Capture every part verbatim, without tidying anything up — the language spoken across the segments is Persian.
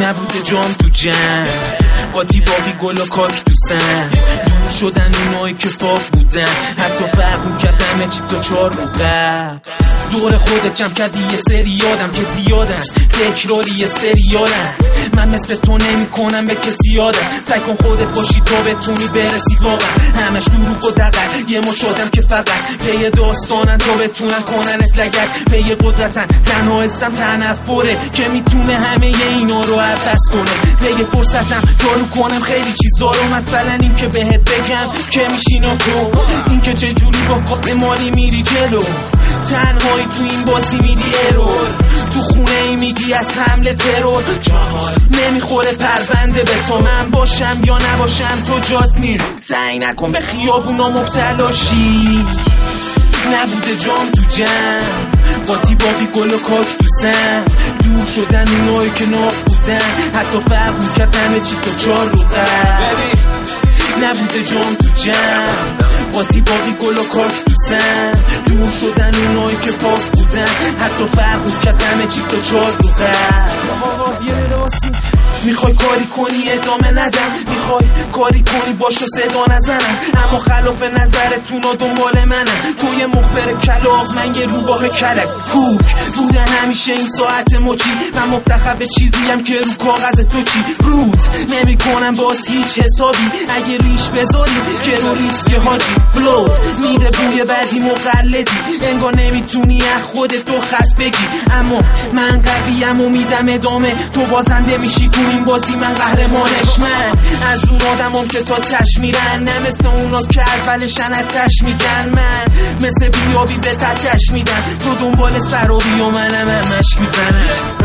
نبوده جام تو جنگ، قاطی باقی گل و کاکتوسن، دور شدن اونایی که فاک بودن، حتی فرق میکرد همه چی تا چار رو قبل. دور خودت جمع کردی یه سری یادم که زیادن، تکراری یه سری یادن، من مثل تو نمی کنم به کسی یادم. سعی کن خودت باشی تا بتونی برسی واقعا، همش دروغ و دقل، یه مش آدم که فقط پی داستانن تا بتونن کننت لگد، پی قدرتن، تنها اسم تنفره که میتونه همه اینا رو عوض کنه، پی فرصتم جارو کنم خیلی چیزا رو، مثلا این که بهت بگم که میشینا تو، این که چجوری با کار مالی میری جلو، تنهایی تو این بازی میدی ارور، تو خونه ای میگی از حمله ترور، چهار نمیخوره پرونده به تو، من باشم یا نباشم تو جات نیر، سعی نکن به خیابونا مبتلا شی، نبوده جام تو جنگ، قاطی باقی گل و کاکتوسن، دور شدن اونایی که ناف بودن، حتی فرق میکرد همه چی تا چار رو قبل. نبوده جام تو جنگ، قاطی باقی گل و کاکتوسن، دور شدن اونایی که پاک بودن، حتی فرق میکرد همه چی تا چار رو قبل. یه راستی میخوای کاری کنی ادامه ندم، میخوای کاری کنی باشو صدا نزنم، اما خلاف نظرتون و دنبال منم، تو یه مخبر کلاغ من یه روباه کلک کوک بوده همیشه این ساعت مچی، من مفتخر به چیزیم که رو کاغذ تو چی روت نمی کنم باز هیچ حسابی، اگه ریش بذاری که رو ریسک حاجی فلوت میده بوی بعدی مقلدی، انگار نمیتونی از خودت تو خط بگی، اما من قویم و میدم ادامه، تو بازنده میشی تو این بازی، من قهرمانش، من از اون آدمام که تا تش میرن، نه مثل اونا که اولشن از تش میگن، من مثل بیابی به تتش میدن، تو دنبال سرابی و منم همش میزنم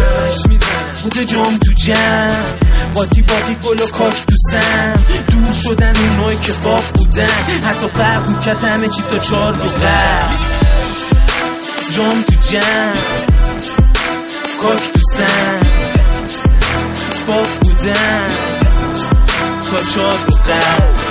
بوده جام تو جنگ، قاطی باقی گل و کاکتوسن، دور شدن اونایی که فاک بودن، حتی فرق میکرد همه چی تا چار رو قبل. جام تو جنگ، کاکتوسن، فاک بودن تا چار رو قبل.